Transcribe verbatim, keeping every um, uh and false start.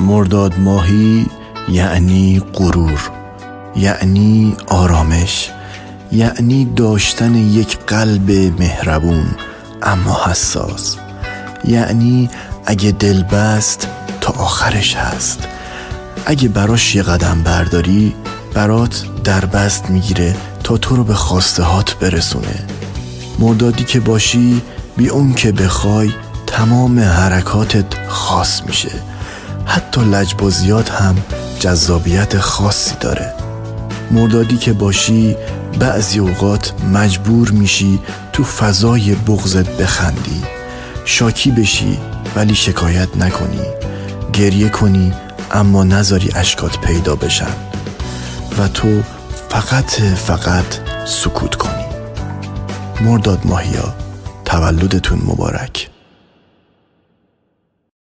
مرداد ماهی یعنی غرور، یعنی آرامش، یعنی داشتن یک قلب مهربون اما حساس، یعنی اگه دل بست تا آخرش هست. اگه براش یه قدم برداری برات در بست میگیره تا تو رو به خواسته هات برسونه. مردادی که باشی بی اون که بخوای تمام حرکاتت خاص میشه، حتی لجبازیات هم جذابیت خاصی داره. مردادی که باشی بعضی اوقات مجبور میشی تو فضای بغضت بخندی، شاکی بشی ولی شکایت نکنی، گریه کنی اما نذاری اشکات پیدا بشن و تو فقط فقط سکوت کنی. مرداد ماهیا، تولدتون مبارک.